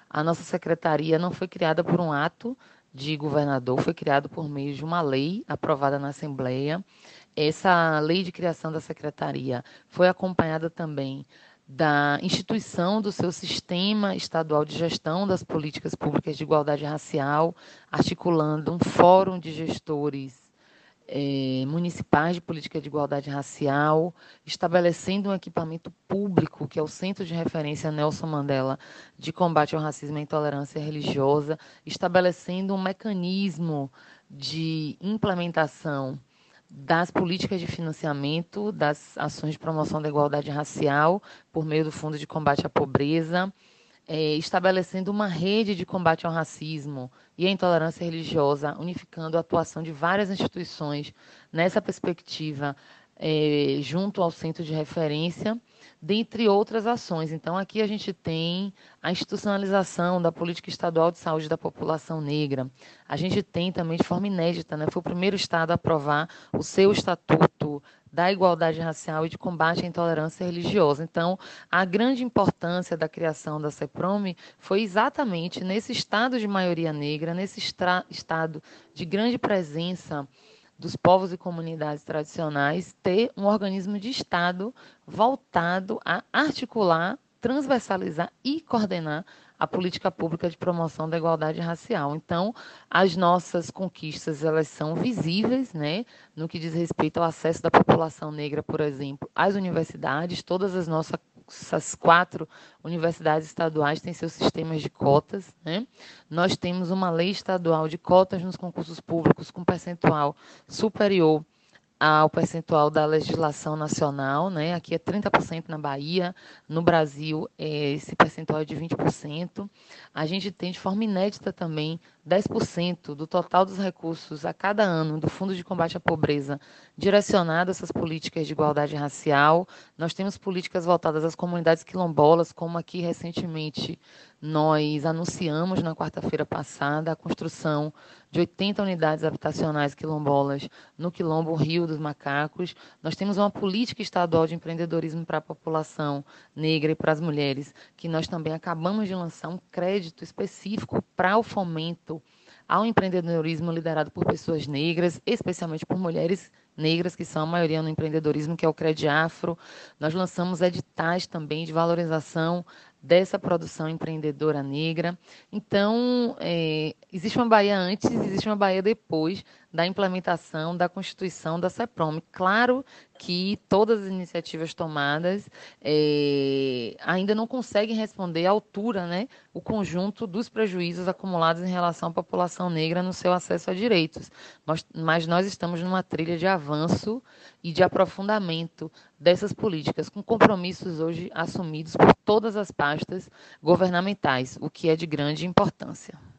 A nossa secretaria não foi criada por um ato de governador, foi criado por meio de uma lei aprovada na Assembleia. Essa lei de criação da secretaria foi acompanhada também da instituição do seu sistema estadual de gestão das políticas públicas de igualdade racial, articulando um fórum de gestores municipais de política de igualdade racial, estabelecendo um equipamento público, que é o Centro de Referência Nelson Mandela de Combate ao Racismo e à Intolerância Religiosa, estabelecendo um mecanismo de implementação das políticas de financiamento das ações de promoção da igualdade racial por meio do Fundo de Combate à Pobreza, estabelecendo uma rede de combate ao racismo e à intolerância religiosa, unificando a atuação de várias instituições nessa perspectiva, junto ao centro de referência, dentre outras ações. Então, aqui a gente tem a institucionalização da política estadual de saúde da população negra. A gente tem também, de forma inédita, né, foi o primeiro estado a aprovar o seu estatuto da igualdade racial e de combate à intolerância religiosa. Então, a grande importância da criação da CEPROME foi exatamente nesse estado de maioria negra, nesse estado de grande presença dos povos e comunidades tradicionais, ter um organismo de Estado voltado a articular, transversalizar e coordenar a política pública de promoção da igualdade racial. Então, as nossas conquistas, elas são visíveis, né, no que diz respeito ao acesso da população negra, por exemplo, às universidades. Todas as nossas essas 4 universidades estaduais têm seus sistemas de cotas, né? Nós temos uma lei estadual de cotas nos concursos públicos com percentual superior ao percentual da legislação nacional, né? Aqui é 30% na Bahia, no Brasil esse percentual é de 20%. A gente tem de forma inédita também 10% do total dos recursos a cada ano do Fundo de Combate à Pobreza direcionado a essas políticas de igualdade racial. Nós temos políticas voltadas às comunidades quilombolas, como aqui recentemente nós anunciamos na quarta-feira passada a construção de 80 unidades habitacionais quilombolas no Quilombo Rio dos Macacos. Nós temos uma política estadual de empreendedorismo para a população negra e para as mulheres, que nós também acabamos de lançar um crédito específico para o fomento ao empreendedorismo liderado por pessoas negras, especialmente por mulheres negras, que são a maioria no empreendedorismo, que é o Crediafro. Nós lançamos editais também de valorização dessa produção empreendedora negra. Então, existe uma Bahia antes, existe uma Bahia depois da implementação da Constituição da CEPROME. Claro que todas as iniciativas tomadas ainda não conseguem responder à altura, né, o conjunto dos prejuízos acumulados em relação à população negra no seu acesso a direitos. Mas nós estamos numa trilha de avanço e de aprofundamento dessas políticas, com compromissos hoje assumidos por todas as pastas governamentais, o que é de grande importância.